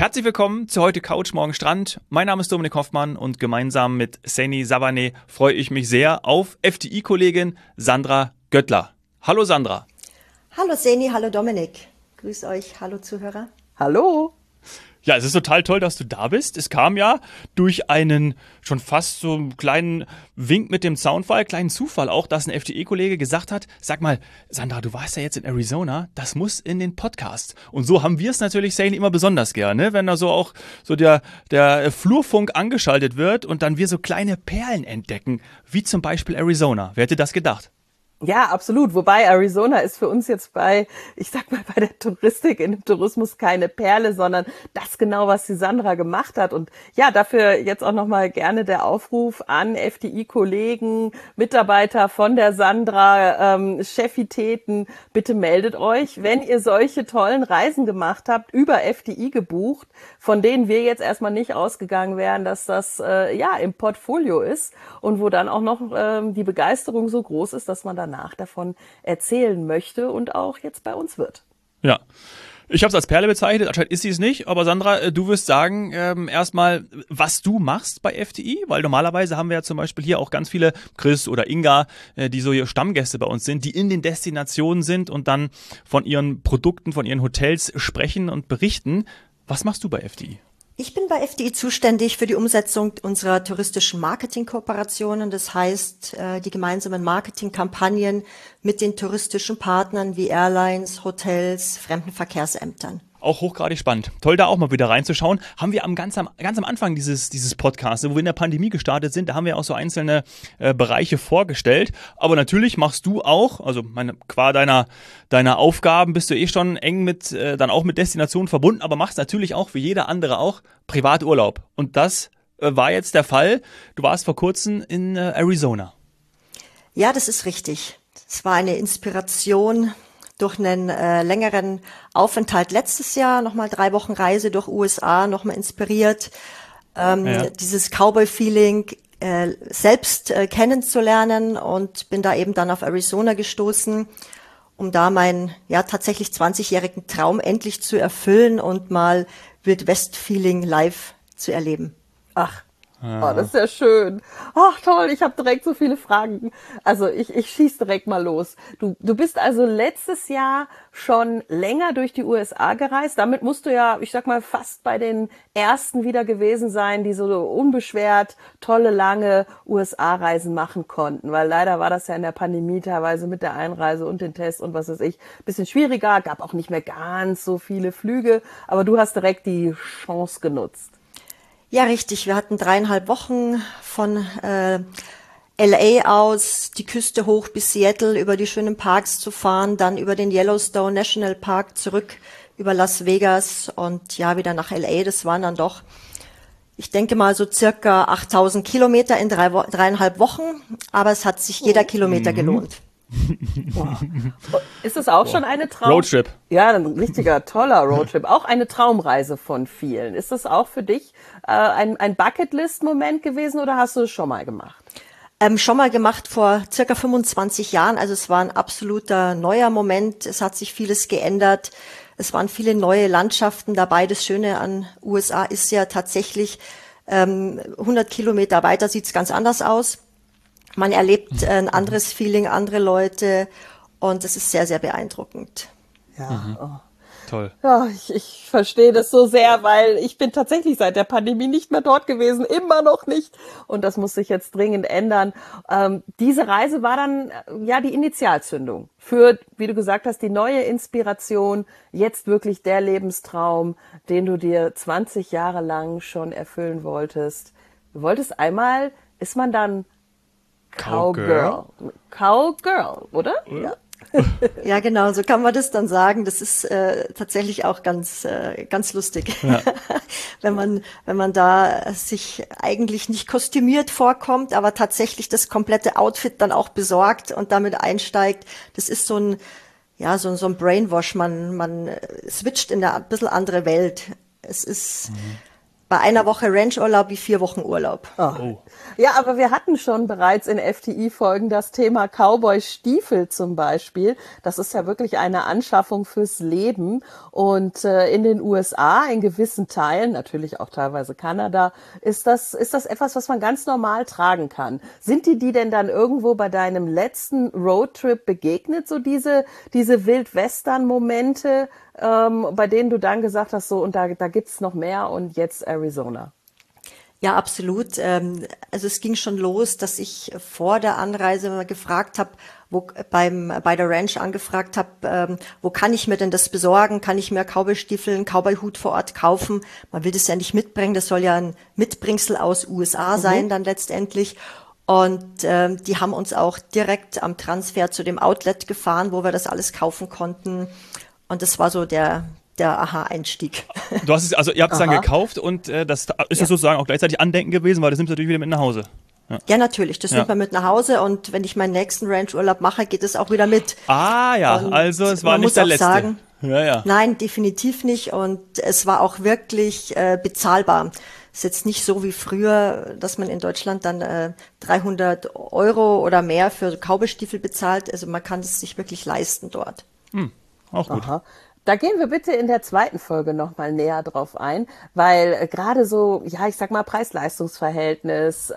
Herzlich willkommen zu heute Couch Morgen Strand. Mein Name ist Dominik Hoffmann und gemeinsam mit Seni Savane freue ich mich sehr auf FDI-Kollegin Sandra Göttler. Hallo Sandra. Hallo Seni, hallo Dominik. Grüß euch, hallo Zuhörer. Hallo. Ja, es ist total toll, dass du da bist. Es kam ja durch einen schon fast so einen kleinen Wink mit dem Soundfall, kleinen Zufall auch, dass ein FDE-Kollege gesagt hat, sag mal, Sandra, du warst ja jetzt in Arizona, das muss in den Podcast. Und so haben wir es natürlich, Sani, immer besonders gerne, wenn da so auch so der Flurfunk angeschaltet wird und dann wir so kleine Perlen entdecken, wie zum Beispiel Arizona. Wer hätte das gedacht? Ja, absolut. Wobei Arizona ist für uns jetzt bei der Touristik, in dem Tourismus keine Perle, sondern das genau, was die Sandra gemacht hat. Und ja, dafür jetzt auch nochmal gerne der Aufruf an FDI-Kollegen, Mitarbeiter von der Sandra, Chefitäten, bitte meldet euch, wenn ihr solche tollen Reisen gemacht habt, über FDI gebucht, von denen wir jetzt erstmal nicht ausgegangen wären, dass das im Portfolio ist und wo dann auch noch die Begeisterung so groß ist, dass man danach davon erzählen möchte und auch jetzt bei uns wird. Ja, ich habe es als Perle bezeichnet, anscheinend ist sie es nicht, aber Sandra, du wirst sagen erstmal, was du machst bei FDI, weil normalerweise haben wir ja zum Beispiel hier auch ganz viele, Chris oder Inga, die so hier Stammgäste bei uns sind, die in den Destinationen sind und dann von ihren Produkten, von ihren Hotels sprechen und berichten. Was machst du bei FDI? Ich bin bei FDI zuständig für die Umsetzung unserer touristischen Marketingkooperationen. Das heißt, die gemeinsamen Marketingkampagnen mit den touristischen Partnern wie Airlines, Hotels, Fremdenverkehrsämtern. Auch hochgradig spannend. Toll, da auch mal wieder reinzuschauen. Haben wir ganz am Anfang dieses Podcasts, wo wir in der Pandemie gestartet sind, da haben wir auch so einzelne Bereiche vorgestellt. Aber natürlich machst du auch, also qua deiner Aufgaben bist du eh schon eng dann auch mit Destinationen verbunden, aber machst natürlich auch wie jeder andere auch Privaturlaub. Und das war jetzt der Fall. Du warst vor kurzem in Arizona. Ja, das ist richtig. Es war eine Inspiration durch einen längeren Aufenthalt letztes Jahr, nochmal 3 Wochen Reise durch USA, nochmal inspiriert, dieses Cowboy-Feeling selbst kennenzulernen und bin da eben dann auf Arizona gestoßen, um da meinen tatsächlich 20-jährigen Traum endlich zu erfüllen und mal Wild West-Feeling live zu erleben. Ach. Oh, das ist ja schön. Ach, toll, ich habe direkt so viele Fragen. Also ich schieß direkt mal los. Du bist also letztes Jahr schon länger durch die USA gereist. Damit musst du ja, ich sag mal, fast bei den ersten wieder gewesen sein, die so unbeschwert tolle, lange USA-Reisen machen konnten. Weil leider war das ja in der Pandemie teilweise mit der Einreise und den Tests und was weiß ich, bisschen schwieriger. Gab auch nicht mehr ganz so viele Flüge. Aber du hast direkt die Chance genutzt. Ja, richtig. Wir hatten 3,5 Wochen von LA aus die Küste hoch bis Seattle über die schönen Parks zu fahren, dann über den Yellowstone National Park zurück über Las Vegas und wieder nach LA. Das waren dann doch, ich denke mal, so circa 8.000 Kilometer in 3,5 Wochen. Aber es hat sich jeder Kilometer gelohnt. Wow. Ist das auch schon eine Roadtrip? Ja, ein richtiger, toller Roadtrip. Auch eine Traumreise von vielen. Ist das auch für dich ein Bucketlist-Moment gewesen oder hast du es schon mal gemacht? Schon mal gemacht vor circa 25 Jahren. Also es war ein absoluter neuer Moment. Es hat sich vieles geändert. Es waren viele neue Landschaften dabei. Das Schöne an USA ist ja tatsächlich, 100 Kilometer weiter sieht's ganz anders aus. Man erlebt ein anderes Feeling, andere Leute und es ist sehr, sehr beeindruckend. Ja, Toll. Ja, ich verstehe das so sehr, weil ich bin tatsächlich seit der Pandemie nicht mehr dort gewesen, immer noch nicht. Und das muss sich jetzt dringend ändern. Diese Reise war dann die Initialzündung für, wie du gesagt hast, die neue Inspiration, jetzt wirklich der Lebenstraum, den du dir 20 Jahre lang schon erfüllen wolltest. Du wolltest einmal, ist man dann Cowgirl, oder? Ja. Ja, genau, so kann man das dann sagen. Das ist tatsächlich auch ganz lustig, ja. wenn man da sich eigentlich nicht kostümiert vorkommt, aber tatsächlich das komplette Outfit dann auch besorgt und damit einsteigt. Das ist so ein Brainwash. Man switcht in eine ein bisschen andere Welt. Es ist bei einer Woche Ranchurlaub wie 4 Wochen Urlaub. Oh. Ja, aber wir hatten schon bereits in FTI-Folgen das Thema Cowboy-Stiefel zum Beispiel. Das ist ja wirklich eine Anschaffung fürs Leben. Und in den USA, in gewissen Teilen, natürlich auch teilweise Kanada, ist das etwas, was man ganz normal tragen kann. Sind die denn dann irgendwo bei deinem letzten Roadtrip begegnet, so diese Wild-Western-Momente, bei denen du dann gesagt hast, so, und da gibt's noch mehr und jetzt Arizona? Ja, absolut. Also es ging schon los, dass ich vor der Anreise mal gefragt habe, bei der Ranch angefragt habe, wo kann ich mir denn das besorgen? Kann ich mir Cowboystiefel, einen Cowboyhut vor Ort kaufen? Man will das ja nicht mitbringen, das soll ja ein Mitbringsel aus USA sein dann letztendlich. Und die haben uns auch direkt am Transfer zu dem Outlet gefahren, wo wir das alles kaufen konnten. Und das war so der Aha-Einstieg. Du hast es, also ihr habt es dann gekauft und das ist ja sozusagen auch gleichzeitig Andenken gewesen, weil das nimmst du natürlich wieder mit nach Hause. Ja, natürlich, das nimmt man mit nach Hause und wenn ich meinen nächsten Ranchurlaub mache, geht es auch wieder mit. Ah ja, und also es war nicht der letzte. Sagen, nein, definitiv nicht und es war auch wirklich bezahlbar. Es ist jetzt nicht so wie früher, dass man in Deutschland dann 300 € oder mehr für Cowboystiefel bezahlt. Also man kann es sich wirklich leisten dort. Auch gut. Aha. Da gehen wir bitte in der zweiten Folge nochmal näher drauf ein, weil gerade so, ja, ich sag mal Preis-Leistungs-Verhältnis,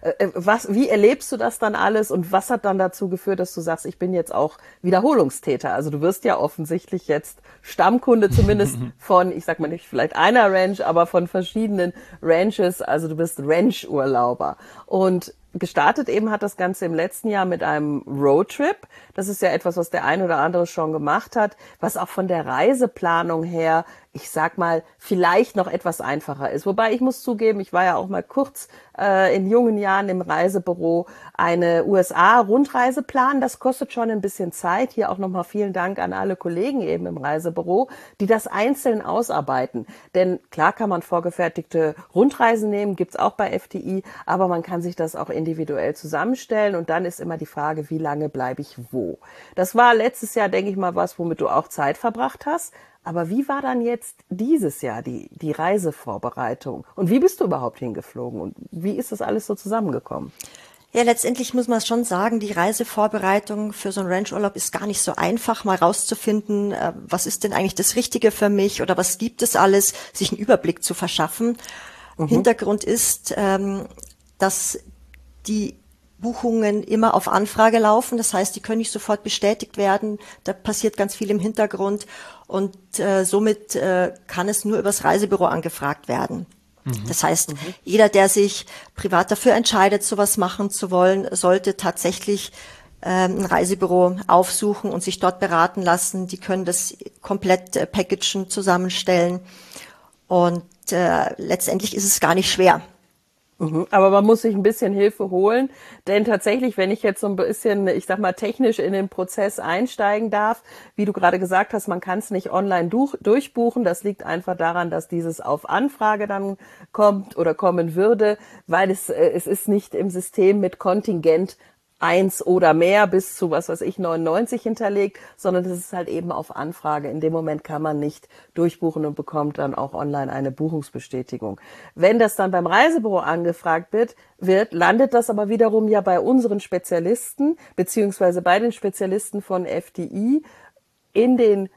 wie erlebst du das dann alles und was hat dann dazu geführt, dass du sagst, ich bin jetzt auch Wiederholungstäter? Also du wirst ja offensichtlich jetzt Stammkunde zumindest von, ich sag mal nicht vielleicht einer Ranch, aber von verschiedenen Ranches, also du bist Ranch-Urlauber. Und gestartet eben hat das Ganze im letzten Jahr mit einem Roadtrip. Das ist ja etwas, was der ein oder andere schon gemacht hat, was auch von der Reiseplanung her, ich sag mal, vielleicht noch etwas einfacher ist. Wobei ich muss zugeben, ich war ja auch mal kurz in jungen Jahren im Reisebüro eine USA-Rundreise planen. Das kostet schon ein bisschen Zeit. Hier auch nochmal vielen Dank an alle Kollegen eben im Reisebüro, die das einzeln ausarbeiten. Denn klar kann man vorgefertigte Rundreisen nehmen, gibt's auch bei FTI, aber man kann sich das auch individuell zusammenstellen und dann ist immer die Frage, wie lange bleibe ich wo? Das war letztes Jahr, denke ich mal, was, womit du auch Zeit verbracht hast. Aber wie war dann jetzt dieses Jahr die Reisevorbereitung? Und wie bist du überhaupt hingeflogen? Und wie ist das alles so zusammengekommen? Ja, letztendlich muss man schon sagen, die Reisevorbereitung für so einen Ranchurlaub ist gar nicht so einfach, mal rauszufinden, was ist denn eigentlich das Richtige für mich oder was gibt es alles, sich einen Überblick zu verschaffen. Hintergrund ist, dass die Buchungen immer auf Anfrage laufen. Das heißt, die können nicht sofort bestätigt werden. Da passiert ganz viel im Hintergrund und somit kann es nur übers Reisebüro angefragt werden. Das heißt, jeder, der sich privat dafür entscheidet, sowas machen zu wollen, sollte tatsächlich ein Reisebüro aufsuchen und sich dort beraten lassen. Die können das komplett packagen, zusammenstellen und letztendlich ist es gar nicht schwer. Aber man muss sich ein bisschen Hilfe holen, denn tatsächlich, wenn ich jetzt so ein bisschen, ich sag mal, technisch in den Prozess einsteigen darf, wie du gerade gesagt hast, man kann es nicht online durchbuchen. Das liegt einfach daran, dass dieses auf Anfrage dann kommt oder kommen würde, weil es ist nicht im System mit Kontingent 1 oder mehr bis zu, 99 hinterlegt, sondern das ist halt eben auf Anfrage. In dem Moment kann man nicht durchbuchen und bekommt dann auch online eine Buchungsbestätigung. Wenn das dann beim Reisebüro angefragt wird, landet das aber wiederum ja bei unseren Spezialisten, beziehungsweise bei den Spezialisten von FTI in den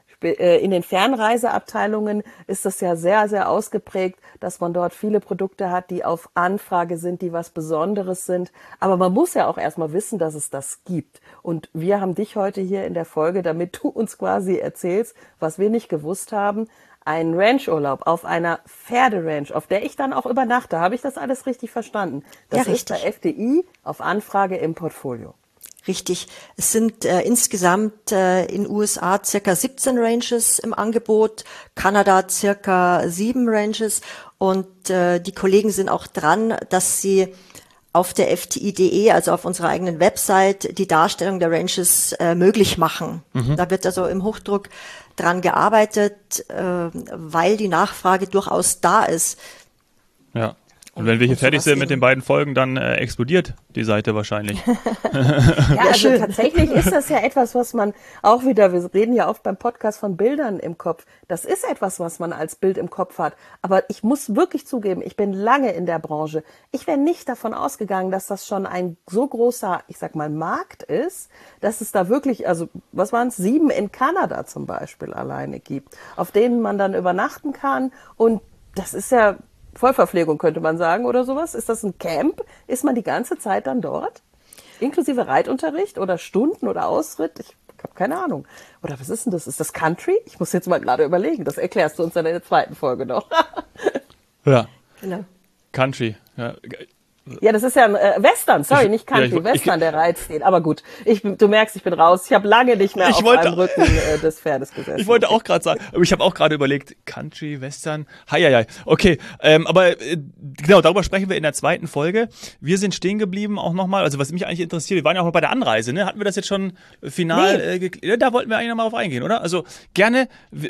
Fernreiseabteilungen ist das ja sehr, sehr ausgeprägt, dass man dort viele Produkte hat, die auf Anfrage sind, die was Besonderes sind. Aber man muss ja auch erstmal wissen, dass es das gibt. Und wir haben dich heute hier in der Folge, damit du uns quasi erzählst, was wir nicht gewusst haben, einen Ranchurlaub auf einer Pferderanch, auf der ich dann auch übernachte. Habe ich das alles richtig verstanden? Das ja, ist bei FTI auf Anfrage im Portfolio. Richtig. Es sind insgesamt in USA circa 17 Ranches im Angebot, Kanada circa 7 Ranches und die Kollegen sind auch dran, dass sie auf der FTI.de, also auf unserer eigenen Website, die Darstellung der Ranches möglich machen. Da wird also im Hochdruck dran gearbeitet, weil die Nachfrage durchaus da ist. Ja. Und wenn wir hier fertig sind mit den beiden Folgen, dann explodiert die Seite wahrscheinlich. Ja, also tatsächlich ist das ja etwas, was man auch wieder, wir reden ja oft beim Podcast von Bildern im Kopf. Das ist etwas, was man als Bild im Kopf hat. Aber ich muss wirklich zugeben, ich bin lange in der Branche. Ich wäre nicht davon ausgegangen, dass das schon ein so großer, ich sag mal, Markt ist, dass es da wirklich, also was waren es, 7 in Kanada zum Beispiel alleine gibt, auf denen man dann übernachten kann. Und das ist ja Vollverpflegung, könnte man sagen, oder sowas. Ist das ein Camp? Ist man die ganze Zeit dann dort? Inklusive Reitunterricht oder Stunden oder Ausritt? Ich habe keine Ahnung. Oder was ist denn das? Ist das Country? Ich muss jetzt mal gerade überlegen. Das erklärst du uns dann in der zweiten Folge noch. Ja. Genau. Country. Ja. Ja, das ist ja ein Western, sorry, nicht Country, Western, der Reiz steht. Aber gut, du merkst, ich bin raus. Ich habe lange nicht mehr auf einem Rücken des Pferdes gesessen. Ich wollte auch gerade sagen, aber ich habe auch gerade überlegt, Country, Western, heieiei. Okay, aber genau, darüber sprechen wir in der zweiten Folge. Wir sind stehen geblieben auch nochmal, also was mich eigentlich interessiert, wir waren ja auch noch bei der Anreise, ne? Hatten wir das jetzt schon final da wollten wir eigentlich nochmal drauf eingehen, oder? Also gerne,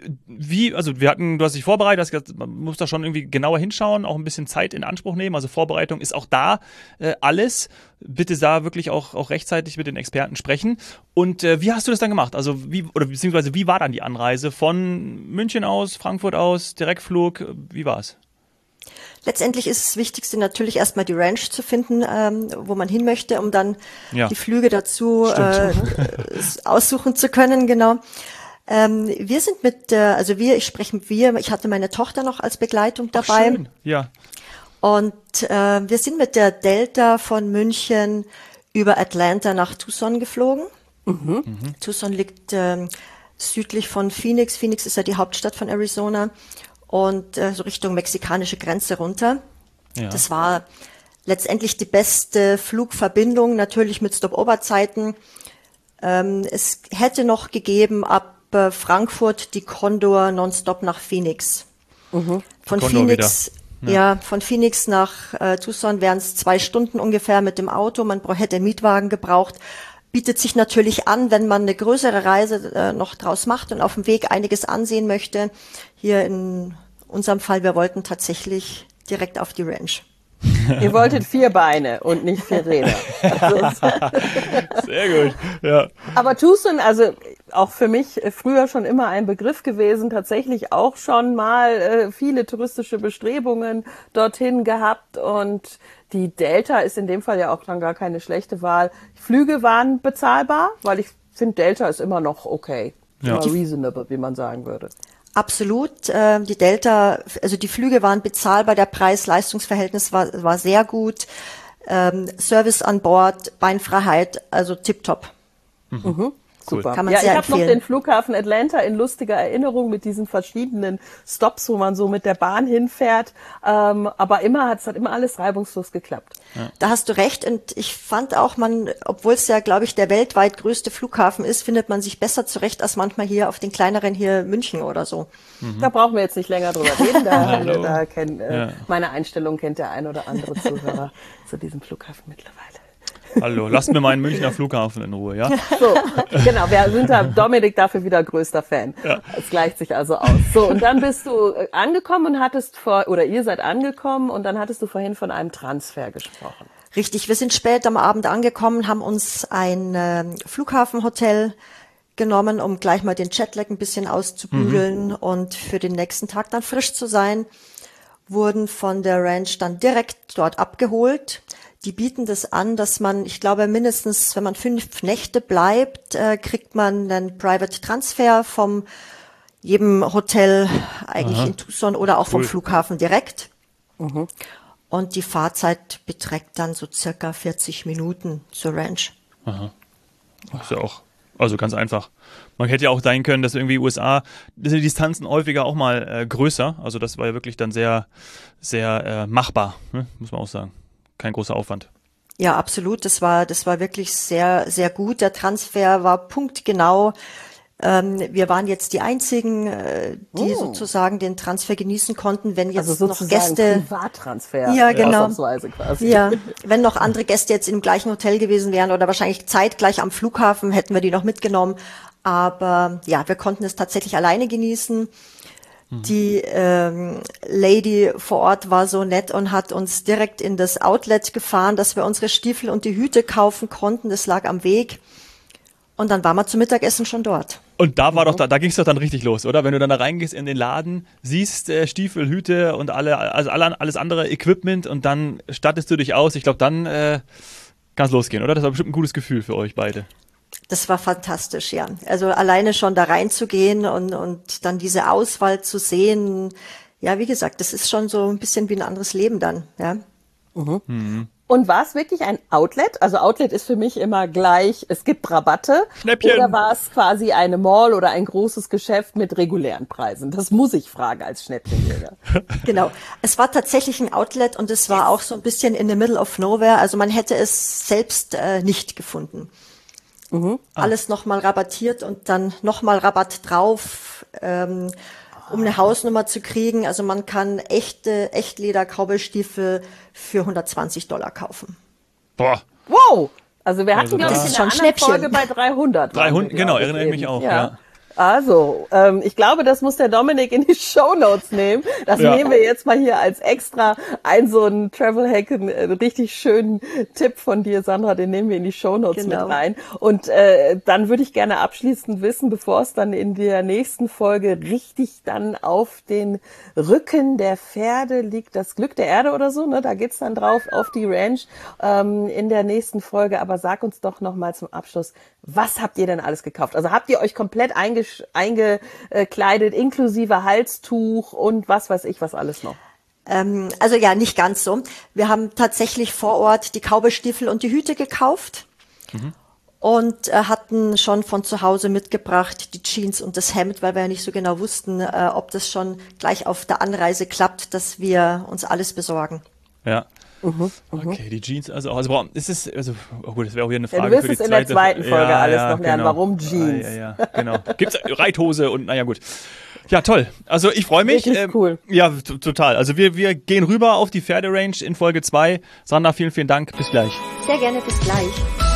du hast dich vorbereitet, hast gesagt, man muss da schon irgendwie genauer hinschauen, auch ein bisschen Zeit in Anspruch nehmen, also Vorbereitung ist auch da alles. Bitte da wirklich auch rechtzeitig mit den Experten sprechen. Und wie hast du das dann gemacht? Also beziehungsweise wie war dann die Anreise von München aus, Frankfurt aus, Direktflug? Wie war es? Letztendlich ist das Wichtigste natürlich erstmal die Ranch zu finden, wo man hin möchte, um dann die Flüge dazu aussuchen zu können, genau. Wir sind ich hatte meine Tochter noch als Begleitung dabei. Ach, schön. Ja. Und wir sind mit der Delta von München über Atlanta nach Tucson geflogen. Tucson liegt südlich von Phoenix. Phoenix ist ja die Hauptstadt von Arizona und so Richtung mexikanische Grenze runter. Ja. Das war letztendlich die beste Flugverbindung, natürlich mit Stopover-Zeiten. Es hätte noch gegeben ab Frankfurt die Condor nonstop nach Phoenix. Von Condor Phoenix wieder. Ja, von Phoenix nach Tucson wären es 2 Stunden ungefähr mit dem Auto. Man hätte einen Mietwagen gebraucht. Bietet sich natürlich an, wenn man eine größere Reise noch draus macht und auf dem Weg einiges ansehen möchte. Hier in unserem Fall, wir wollten tatsächlich direkt auf die Ranch. Ihr wolltet 4 Beine und nicht 4 Räder. Sehr gut, ja. Aber Tucson, also auch für mich früher schon immer ein Begriff gewesen, tatsächlich auch schon mal viele touristische Bestrebungen dorthin gehabt und die Delta ist in dem Fall ja auch dann gar keine schlechte Wahl. Flüge waren bezahlbar, weil ich finde, Delta ist immer noch okay. Ja. Immer reasonable, wie man sagen würde. Absolut. Die Delta, also die Flüge waren bezahlbar, der Preis-Leistungs-Verhältnis war sehr gut. Service an Bord, Beinfreiheit, also tipptopp. Mhm. Super. Kann man ja, sehr ich habe noch empfehlen. den Flughafen Atlanta in lustiger Erinnerung mit diesen verschiedenen Stops, wo man so mit der Bahn hinfährt. Aber es hat immer alles reibungslos geklappt. Ja. Da hast du recht. Und ich fand auch, obwohl es ja, glaube ich, der weltweit größte Flughafen ist, findet man sich besser zurecht als manchmal hier auf den kleineren hier München oder so. Da brauchen wir jetzt nicht länger drüber reden. Meine Einstellung kennt der ein oder andere Zuhörer zu diesem Flughafen mittlerweile. Hallo, lasst mir meinen Münchner Flughafen in Ruhe, ja? So, genau, wir sind da, Dominik dafür wieder größter Fan. Ja. Es gleicht sich also aus. So, und dann bist du angekommen und ihr seid angekommen und dann hattest du vorhin von einem Transfer gesprochen. Richtig, wir sind spät am Abend angekommen, haben uns ein Flughafenhotel genommen, um gleich mal den Jetlag ein bisschen auszubügeln und für den nächsten Tag dann frisch zu sein, wurden von der Ranch dann direkt dort abgeholt. Die bieten das an, dass man, ich glaube mindestens, wenn man 5 Nächte bleibt, kriegt man einen Private Transfer vom jedem Hotel eigentlich in Tucson oder auch vom Flughafen direkt. Und die Fahrzeit beträgt dann so circa 40 Minuten zur Ranch. Aha. Das ist ja auch, also ganz einfach. Man hätte ja auch sein können, dass irgendwie USA, die Distanzen häufiger auch mal größer. Also das war ja wirklich dann sehr, sehr machbar, ne? Muss man auch sagen. Kein großer Aufwand. Ja, absolut. Das war wirklich sehr, sehr gut. Der Transfer war punktgenau. Wir waren jetzt die einzigen, die sozusagen den Transfer genießen konnten. Wenn jetzt also noch Gäste, Privattransfer, ja genau, quasi. Ja, wenn noch andere Gäste jetzt im gleichen Hotel gewesen wären oder wahrscheinlich zeitgleich am Flughafen, hätten wir die noch mitgenommen. Aber ja, wir konnten es tatsächlich alleine genießen. Die Lady vor Ort war so nett und hat uns direkt in das Outlet gefahren, dass wir unsere Stiefel und die Hüte kaufen konnten. Das lag am Weg. Und dann waren wir zum Mittagessen schon dort. Und da war da ging es doch dann richtig los, oder? Wenn du dann da reingehst in den Laden, siehst Stiefel, Hüte und alles andere Equipment und dann stattest du dich aus. Ich glaube, dann kann es losgehen, oder? Das war bestimmt ein gutes Gefühl für euch beide. Das war fantastisch, ja. Also alleine schon da reinzugehen und dann diese Auswahl zu sehen. Ja, wie gesagt, das ist schon so ein bisschen wie ein anderes Leben dann, ja. Und war es wirklich ein Outlet? Also Outlet ist für mich immer gleich, es gibt Rabatte. Schnäppchen. Oder war es quasi eine Mall oder ein großes Geschäft mit regulären Preisen? Das muss ich fragen als Schnäppchenjäger. Genau. Es war tatsächlich ein Outlet und es war auch so ein bisschen in the middle of nowhere. Also man hätte es selbst nicht gefunden. Alles nochmal rabattiert und dann nochmal Rabatt drauf, um eine Hausnummer zu kriegen. Also man kann Echtleder-Cowboystiefel für $120 kaufen. Boah. Wow! Also wir hatten, glaube ich, das in ist der schon anderen Schnäppchen. Folge bei 300. 300, genau, erinnere ich mich auch, ja. Also, ich glaube, das muss der Dominik in die Shownotes nehmen. Das nehmen wir jetzt mal hier als extra so einen Travel-Hack, einen richtig schönen Tipp von dir, Sandra, den nehmen wir in die Shownotes mit rein. Und dann würde ich gerne abschließend wissen, bevor es dann in der nächsten Folge richtig dann auf den Rücken der Pferde liegt, das Glück der Erde oder so, ne? Da geht's dann drauf auf die Ranch in der nächsten Folge. Aber sag uns doch noch mal zum Abschluss, was habt ihr denn alles gekauft? Also habt ihr euch komplett eingekleidet, inklusive Halstuch und was weiß ich, was alles noch? Also ja, nicht ganz so. Wir haben tatsächlich vor Ort die Cowboystiefel und die Hüte gekauft und hatten schon von zu Hause mitgebracht die Jeans und das Hemd, weil wir ja nicht so genau wussten, ob das schon gleich auf der Anreise klappt, dass wir uns alles besorgen. Ja. Okay, die Jeans, also ist es, oh gut, das wäre auch wieder eine Frage. Ja, du wirst für die es in der zweiten Folge alles noch lernen, genau. warum Jeans. Ja, genau. Gibt's Reithose und naja, gut. Ja, toll. Also ich freue mich. Wirklich cool. Ja, total. Also wir gehen rüber auf die Pferderange in Folge 2. Sandra, vielen, vielen Dank. Bis gleich. Sehr gerne, bis gleich.